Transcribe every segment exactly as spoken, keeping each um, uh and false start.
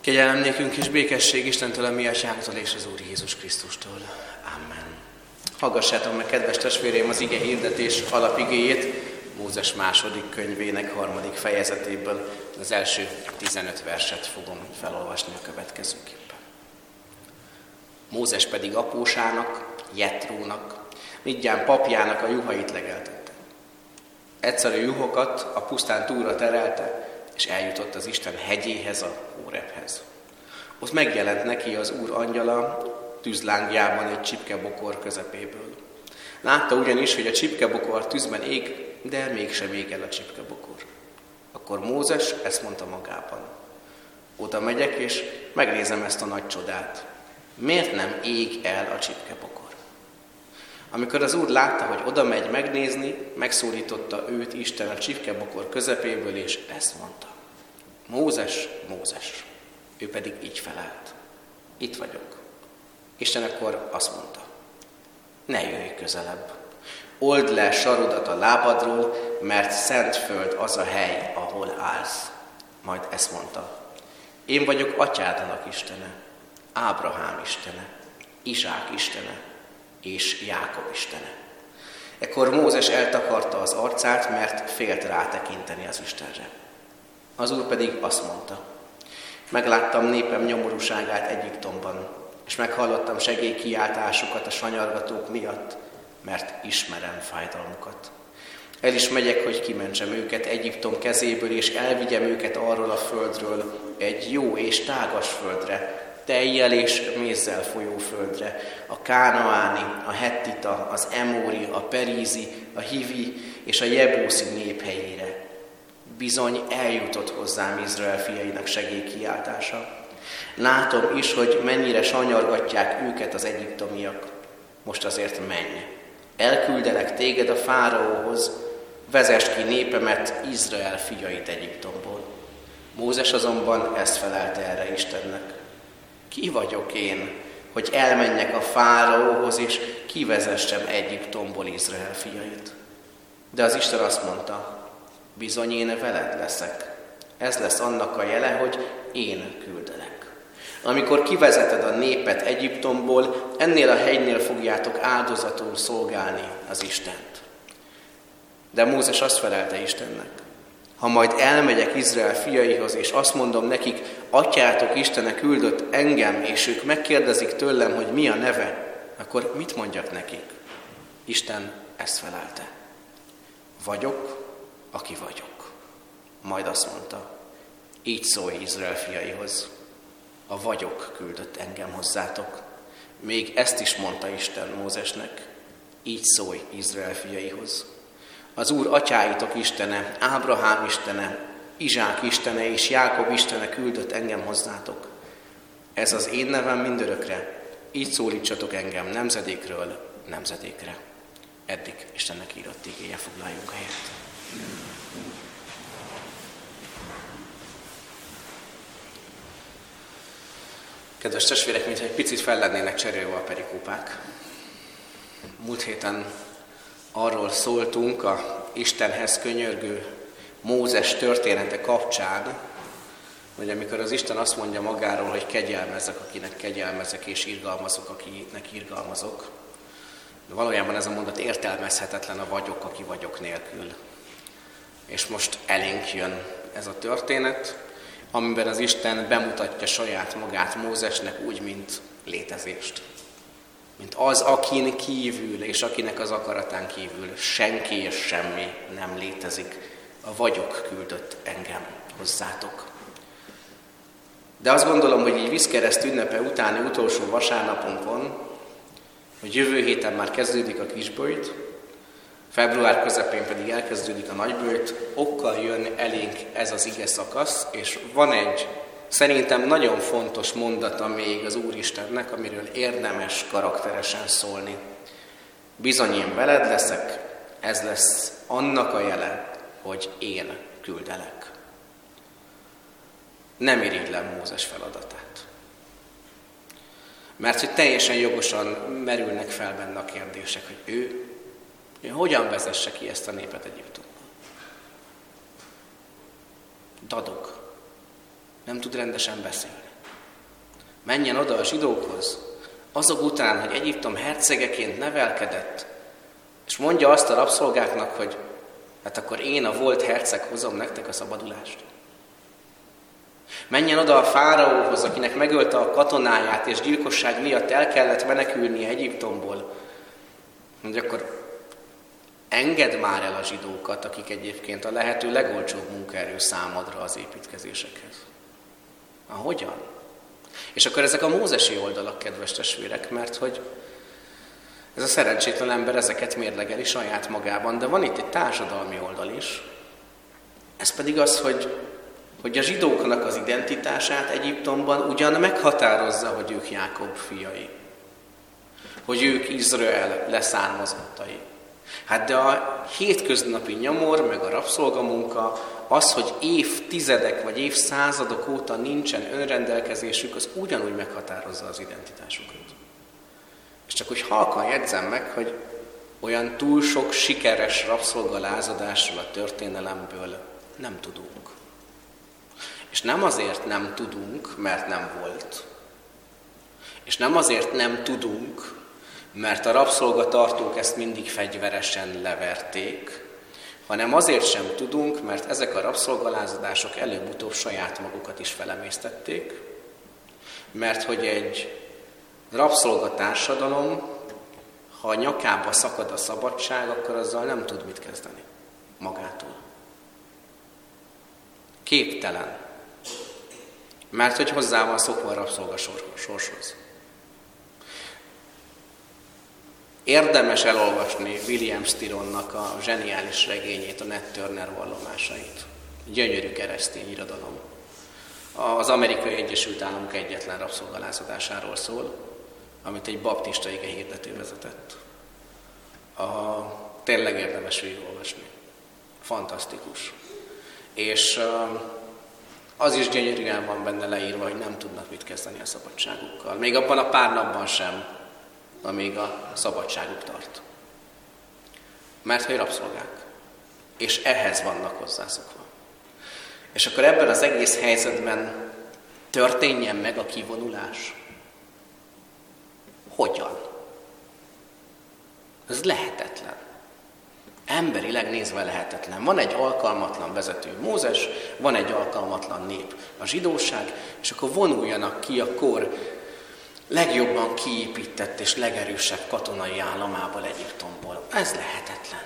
Kegyelem nékünk és békesség Istentől, a mi atyánktól és az Úr Jézus Krisztustól. Amen. Hallgassátok meg, kedves testvéreim, az ige hirdetés alapigéjét Mózes második könyvének harmadik fejezetéből. Az első tizenöt verset fogom felolvasni a következőképpen. Mózes pedig apósának, Jetrónak, Midján papjának a juhait legeltette. Egyszer a juhokat a pusztán túlra terelte, és eljutott az Isten hegyéhez, a Hórebhez. Ott megjelent neki az Úr angyala tűzlángjában egy csipkebokor közepéből. Látta ugyanis, hogy a csipkebokor tűzben ég, de mégsem ég el a csipkebokor. Akkor Mózes ezt mondta magában: oda megyek, és megnézem ezt a nagy csodát. Miért nem ég el a csipkebokor? Amikor az Úr látta, hogy oda megy megnézni, megszólította őt Isten a csipkebokor közepéből, és ezt mondta: Mózes, Mózes. Ő pedig így felelt: itt vagyok. Isten akkor azt mondta: ne jöjj közelebb. Old le sarodat a lábadról, mert szent föld az a hely, ahol állsz. Majd ezt mondta: én vagyok atyádnak Istene, Ábrahám Istene, Izsák Istene és Jákob Istene. Ekkor Mózes eltakarta az arcát, mert félt rátekinteni az Istenre. Az Úr pedig azt mondta: megláttam népem nyomorúságát Egyiptomban, és meghallottam segélykiáltásukat a sanyargatók miatt, mert ismerem fájdalmukat. El is megyek, hogy kimentsem őket Egyiptom kezéből, és elvigyem őket arról a földről egy jó és tágas földre, tejjel és mézzel folyó földre, a kánaáni, a hettita, az emóri, a perízi, a hivi és a jebúszi nép helyére. Bizony eljutott hozzám Izrael fiainak segélykiáltása. Látom is, hogy mennyire sanyargatják őket az egyiptomiak. Most azért menj. Elküldelek téged a fáraóhoz, vezess ki népemet, Izrael fiait Egyiptomból. Mózes azonban ezt felelte erre Istennek: ki vagyok én, hogy elmenjek a fáraóhoz, és kivezessem Egyiptomból Izrael fiait? De az Isten azt mondta: bizony én veled leszek. Ez lesz annak a jele, hogy én küldelek. Amikor kivezeted a népet Egyiptomból, ennél a hegynél fogjátok áldozatul szolgálni az Istent. De Mózes azt felelte Istennek: ha majd elmegyek Izrael fiaihoz, és azt mondom nekik, atyátok Istene küldött engem, és ők megkérdezik tőlem, hogy mi a neve, akkor mit mondjak nekik? Isten ezt felelte: vagyok, aki vagyok. Majd azt mondta: így szólj Izrael fiaihoz, a vagyok küldött engem hozzátok. Még ezt is mondta Isten Mózesnek: így szólj Izrael fiaihoz, az Úr atyáitok Istene, Ábrahám Istene, Izsák Istene és Jákob Istene küldött engem hozzátok. Ez az én nevem mindörökre, így szólítsatok engem nemzedékről nemzedékre. Eddig Istennek írott igéje, foglaljunk helyet. Kedves testvérek, mintha egy picit fel lennének cserélve a perikópák. Múlt héten arról szóltunk a Istenhez könyörgő Mózes története kapcsán, hogy amikor az Isten azt mondja magáról, hogy kegyelmezek, akinek kegyelmezek, és irgalmazok, akinek irgalmazok, de valójában ez a mondat értelmezhetetlen a vagyok, aki vagyok nélkül. És most elénk jön ez a történet, amiben az Isten bemutatja saját magát Mózesnek úgy, mint létezést. Mint az, akin kívül, és akinek az akaratán kívül senki és semmi nem létezik. A vagyok küldött engem hozzátok. De azt gondolom, hogy így vízkereszt ünnepe utáni utolsó vasárnapunkon, hogy jövő héten már kezdődik a kisböjt, február közepén pedig elkezdődik a nagyböjt, okkal jön elénk ez az ige szakasz, és van egy szerintem nagyon fontos mondata még az Úristennek, amiről érdemes karakteresen szólni. Bizony én veled leszek, ez lesz annak a jele, hogy én küldelek. Nem irigylem Mózes feladatát. Mert hogy teljesen jogosan merülnek fel benne a kérdések, hogy ő, ő hogyan vezesse ki ezt a népet Egyiptomból. Dadog. Nem tud rendesen beszélni. Menjen oda a zsidókhoz, azok után, hogy Egyiptom hercegeként nevelkedett, és mondja azt a rabszolgáknak, hogy hát akkor én, a volt herceg, hozom nektek a szabadulást. Menjen oda a fáraóhoz, akinek megölte a katonáját, és gyilkosság miatt el kellett menekülnie Egyiptomból. Mondja, akkor engedd már el a zsidókat, akik egyébként a lehető legolcsóbb munkaerő számodra az építkezésekhez. Ahogyan? És akkor ezek a mózesi oldalak, kedves testvérek, mert hogy ez a szerencsétlen ember ezeket mérlegeli saját magában, de van itt egy társadalmi oldal is. Ez pedig az, hogy, hogy a zsidóknak az identitását Egyiptomban ugyan meghatározza, hogy ők Jákob fiai, hogy ők Izrael leszármazottai. Hát de a hétköznapi nyomor, meg a rabszolgamunka, az, hogy évtizedek vagy évszázadok óta nincsen önrendelkezésük, az ugyanúgy meghatározza az identitásukat. És csak úgy halkan jegyzem meg, hogy olyan túl sok sikeres rabszolgalázadásról a történelemből nem tudunk. És nem azért nem tudunk, mert nem volt. És nem azért nem tudunk, mert a rabszolgatartók ezt mindig fegyveresen leverték, hanem azért sem tudunk, mert ezek a rabszolgalázadások előbb-utóbb saját magukat is felemésztették, mert hogy egy rabszolgatársadalom, ha a nyakába szakad a szabadság, akkor azzal nem tud mit kezdeni magától. Képtelen, mert hogy hozzá van szokva a rabszolgasorshoz. Érdemes elolvasni William Styronnak a zseniális regényét, a Ned Turner vallomásait. Gyönyörű keresztény irodalom. Az Amerikai Egyesült Államok egyetlen rabszolgalázadásáról szól, amit egy baptista ige hirdető vezetett. A, tényleg érdemes végigolvasni. Fantasztikus. És az is gyönyörűen van benne leírva, hogy nem tudnak mit kezdeni a szabadságukkal. Még abban a pár napban sem, amíg a szabadságuk tart. Mert hogy rabszolgák. És ehhez vannak hozzászokva. És akkor ebben az egész helyzetben történjen meg a kivonulás. Hogyan? Ez lehetetlen. Emberileg nézve lehetetlen. Van egy alkalmatlan vezető, Mózes, van egy alkalmatlan nép, a zsidóság, és akkor vonuljanak ki a kor legjobban kiépített és legerősebb katonai államából, Egyiptomból. Ez lehetetlen.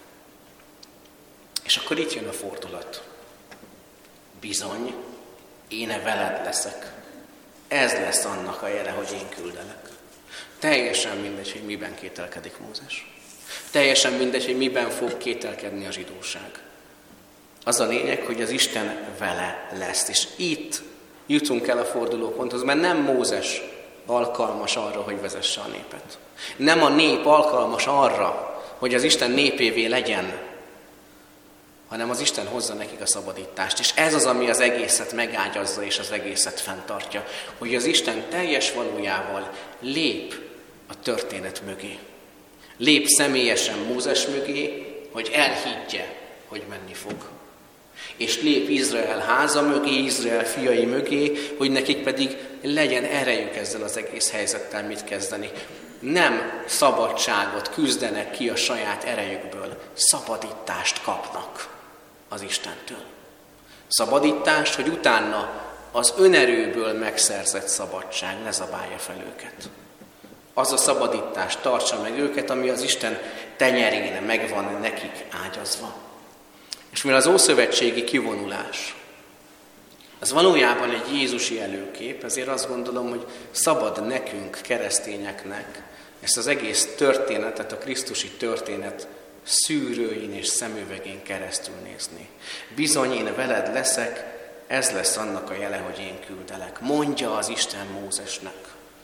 És akkor itt jön a fordulat. Bizony, én veled leszek. Ez lesz annak a jele, hogy én küldelek. Teljesen mindegy, hogy miben kételkedik Mózes. Teljesen mindegy, hogy miben fog kételkedni a zsidóság. Az a lényeg, hogy az Isten vele lesz. És itt jutunk el a fordulóponthoz, mert nem Mózes alkalmas arra, hogy vezesse a népet. Nem a nép alkalmas arra, hogy az Isten népévé legyen, hanem az Isten hozza nekik a szabadítást. És ez az, ami az egészet megágyazza és az egészet fenntartja, hogy az Isten teljes valójával lép a történet mögé. Lép személyesen Mózes mögé, hogy elhiggye, hogy menni fog. És lép Izrael háza mögé, Izrael fiai mögé, hogy nekik pedig legyen erejük ezzel az egész helyzettel mit kezdeni. Nem szabadságot küzdenek ki a saját erejükből, szabadítást kapnak az Istentől. Szabadítást, hogy utána az önerőből megszerzett szabadság ne zabálja fel őket. Az a szabadítás tartsa meg őket, ami az Isten tenyerén megvan nekik ágyazva. És mivel az ószövetségi kivonulás, ez valójában egy jézusi előkép, ezért azt gondolom, hogy szabad nekünk, keresztényeknek ezt az egész történetet, a krisztusi történet szűrőin és szemüvegén keresztül nézni. Bizony, én veled leszek, ez lesz annak a jele, hogy én küldelek. Mondja az Isten Mózesnek.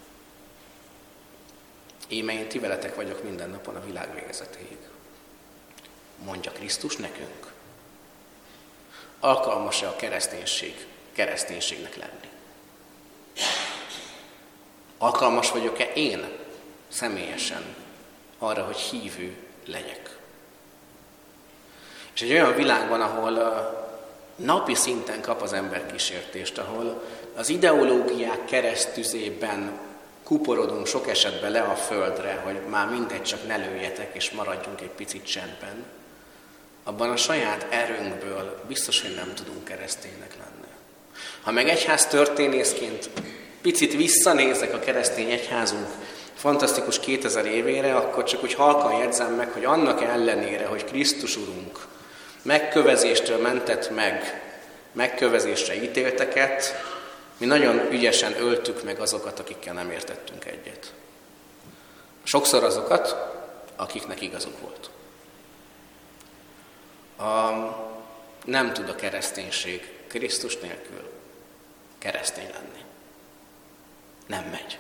Íme én ti veletek vagyok minden napon a világ végezetéig. Mondja Krisztus nekünk. Alkalmas-e a kereszténység kereszténységnek lenni? Alkalmas vagyok-e én személyesen arra, hogy hívő legyek? És egy olyan világban, ahol napi szinten kap az ember kísértést, ahol az ideológiák keresztüzében kuporodunk sok esetben le a földre, hogy már mindegy, csak ne lőjetek, és maradjunk egy picit csendben, abban a saját erőnkből biztos, hogy nem tudunk kereszténynek lenni. Ha meg egyház történészként picit visszanézek a keresztény egyházunk fantasztikus kétezer évére, akkor csak úgy halkan jegyzem meg, hogy annak ellenére, hogy Krisztus Urunk megkövezéstől mentett meg, megkövezésre ítélteket, mi nagyon ügyesen öltük meg azokat, akikkel nem értettünk egyet. Sokszor azokat, akiknek igazuk volt. A, nem tud a kereszténység Krisztus nélkül keresztény lenni. Nem megy.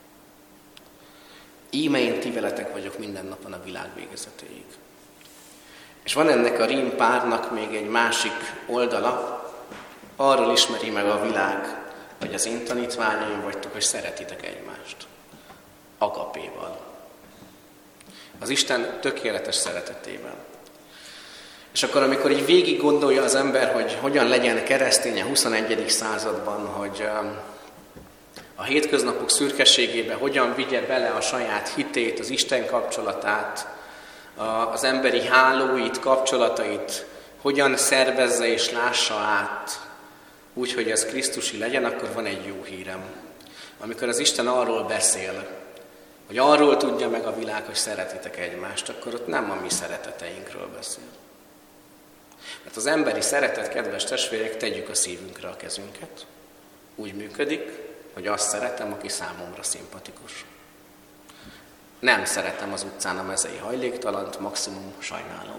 Íme én ti veletek vagyok minden napon a világ végezetéig. És van ennek a rímpárnak még egy másik oldala, arról ismeri meg a világ, hogy az én tanítványaim vagytok, hogy szeretitek egymást. Agapéval. Az Isten tökéletes szeretetével. És akkor, amikor így végig gondolja az ember, hogy hogyan legyen keresztény a huszonegyedik században, hogy a hétköznapok szürkeségébe hogyan vigye bele a saját hitét, az Isten kapcsolatát, az emberi hálóit, kapcsolatait, hogyan szervezze és lássa át, úgy, hogy ez krisztusi legyen, akkor van egy jó hírem. Amikor az Isten arról beszél, hogy arról tudja meg a világ, hogy szeretitek egymást, akkor ott nem a mi szereteteinkről beszél. Mert az emberi szeretet, kedves testvérek, tegyük a szívünkre a kezünket. Úgy működik, hogy azt szeretem, aki számomra szimpatikus. Nem szeretem az utcán a mezei hajléktalant, maximum sajnálom.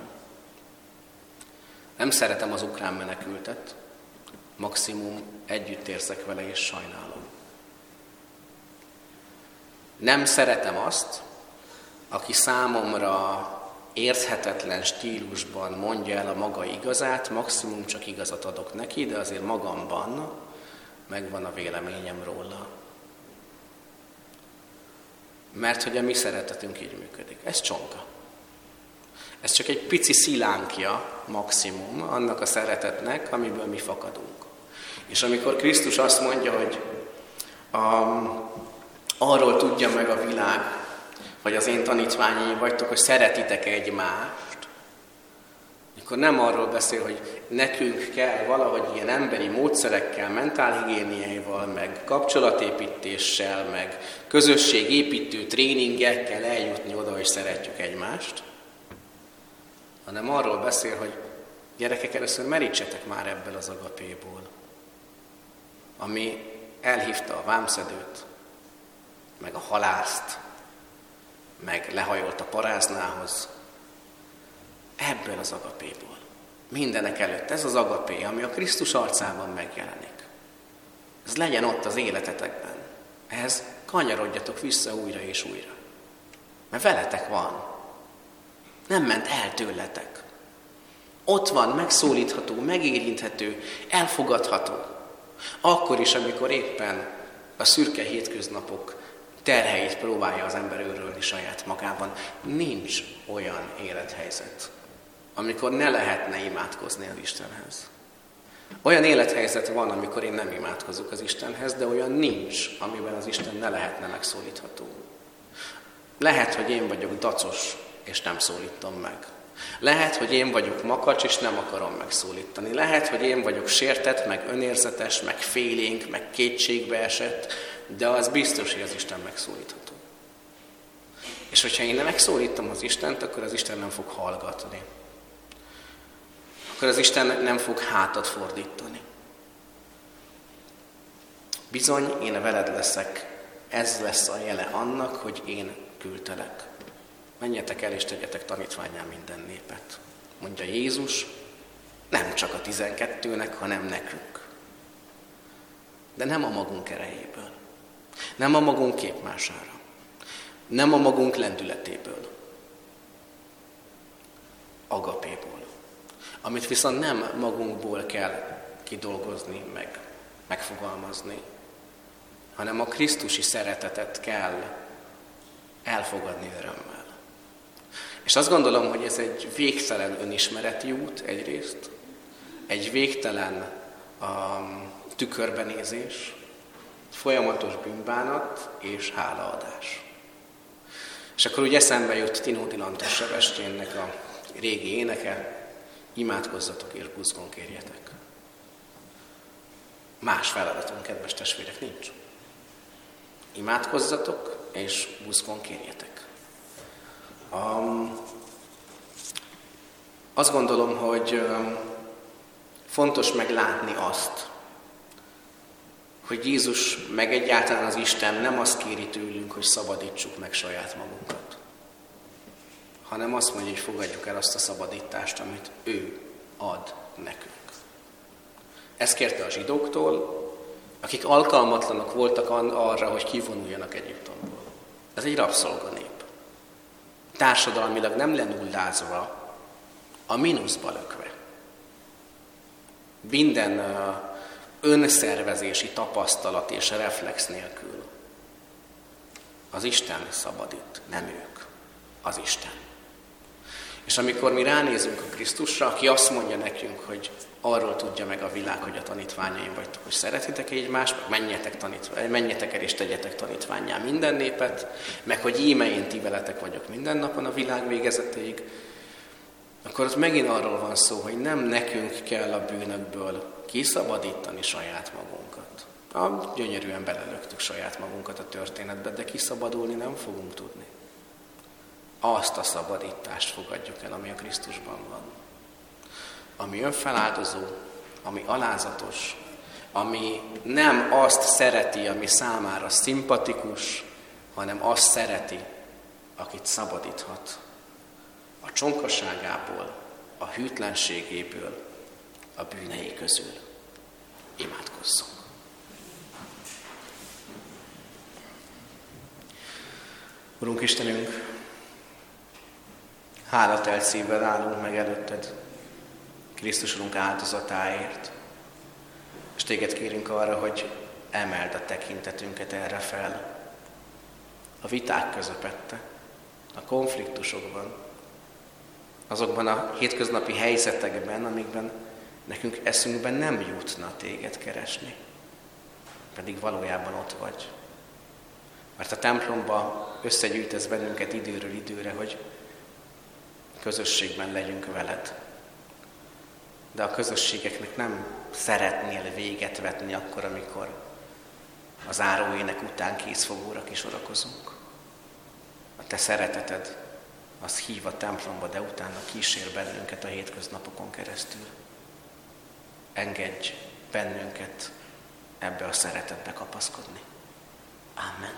Nem szeretem az ukrán menekültet, maximum együtt érzek vele és sajnálom. Nem szeretem azt, aki számomra érthetetlen stílusban mondja el a maga igazát, maximum csak igazat adok neki, de azért magamban megvan a véleményem róla. Mert hogy a mi szeretetünk így működik. Ez csonka. Ez csak egy pici szilánkja, maximum, annak a szeretetnek, amiből mi fakadunk. És amikor Krisztus azt mondja, hogy um, arról tudja meg a világ, hogy az én tanítványaim vagytok, hogy szeretitek egymást, akkor nem arról beszél, hogy nekünk kell valahogy ilyen emberi módszerekkel, mentálhigiéniával, meg kapcsolatépítéssel, meg közösségépítő tréningekkel eljutni oda, hogy szeretjük egymást, hanem arról beszél, hogy gyerekek, először merítsetek már ebből az agapéból, ami elhívta a vámszedőt, meg a halászt, meg lehajolt a paráznához. Ebből az agapéból. Mindenek előtt ez az agapé, ami a Krisztus arcában megjelenik. Ez legyen ott az életetekben. Ehhez kanyarodjatok vissza újra és újra. Mert veletek van. Nem ment el tőletek. Ott van, megszólítható, megérinthető, elfogadható. Akkor is, amikor éppen a szürke hétköznapok terheit próbálja az ember őrölni saját magában. Nincs olyan élethelyzet, amikor ne lehetne imádkozni az Istenhez. Olyan élethelyzet van, amikor én nem imádkozok az Istenhez, de olyan nincs, amiben az Isten ne lehetne megszólítható. Lehet, hogy én vagyok dacos, és nem szólítom meg. Lehet, hogy én vagyok makacs, és nem akarom megszólítani. Lehet, hogy én vagyok sértett, meg önérzetes, meg félénk, meg kétségbe esett, de az biztos, hogy az Isten megszólítható. És hogyha én nem megszólítom az Istent, akkor az Isten nem fog hallgatni. Akkor az Isten nem fog hátat fordítani. Bizony, én veled leszek, ez lesz a jele annak, hogy én küldtelek. Menjetek el és tegyetek tanítvánnyá minden népet. Mondja Jézus, nem csak a tizenkettőnek, hanem nekünk. De nem a magunk erejéből. Nem a magunk képmására. Nem a magunk lendületéből. Agapéból. Amit viszont nem magunkból kell kidolgozni, meg megfogalmazni, hanem a krisztusi szeretetet kell elfogadni örömmel. És azt gondolom, hogy ez egy végtelen önismereti út egyrészt, egy végtelen um, tükörbenézés, folyamatos bűnbánat és hálaadás. És akkor úgy eszembe jut Tinódi Lantos Sebestyénnek a régi éneke, imádkozzatok és buzgón kérjetek. Más feladatunk, kedves testvérek, nincs. Imádkozzatok és buzgón kérjetek. Um, azt gondolom, hogy um, fontos meglátni azt, hogy Jézus, meg egyáltalán az Isten nem azt kéri tőlünk, hogy szabadítsuk meg saját magunkat, hanem azt mondja, hogy fogadjuk el azt a szabadítást, amit ő ad nekünk. Ezt kérte a zsidóktól, akik alkalmatlanok voltak arra, hogy kivonuljanak Egyiptomból. Ez egy rabszolganép. Társadalmilag nem lenullázva, a mínuszba lökve. Minden uh, önszervezési tapasztalat és reflex nélkül. Az Isten szabadít, nem ők. Az Isten. És amikor mi ránézünk a Krisztusra, aki azt mondja nekünk, hogy arról tudja meg a világ, hogy a tanítványaim vagytok, hogy szeretitek egymást, meg menjetek, tanítva, menjetek el és tegyetek tanítvánnyá minden népet, meg hogy íme én ti veletek vagyok minden napon a világ végezetéig, akkor ott megint arról van szó, hogy nem nekünk kell a bűnökből kiszabadítani saját magunkat. Ah, gyönyörűen belelöktük saját magunkat a történetbe, de kiszabadulni nem fogunk tudni. Azt a szabadítást fogadjuk el, ami a Krisztusban van. Ami önfeláldozó, ami alázatos, ami nem azt szereti, ami számára szimpatikus, hanem azt szereti, akit szabadíthat. A csonkosságából, a hűtlenségéből, a bűnei közül. Imádkozzunk. Urunk Istenünk, hálatelt szívvel állunk meg előtted, Krisztus Urunk áldozatáért, és téged kérünk arra, hogy emeld a tekintetünket erre fel. A viták közepette, a konfliktusokban, azokban a hétköznapi helyzetekben, amikben nekünk eszünkben nem jutna téged keresni, pedig valójában ott vagy. Mert a templomba összegyűjtesz bennünket időről időre, hogy közösségben legyünk veled. De a közösségeknek nem szeretnél véget vetni akkor, amikor a záróének után készfogóra kisorakozunk. A te szereteted, az hív a templomba, de utána kísér bennünket a hétköznapokon keresztül. Engedj bennünket ebbe a szeretetbe kapaszkodni. Amen.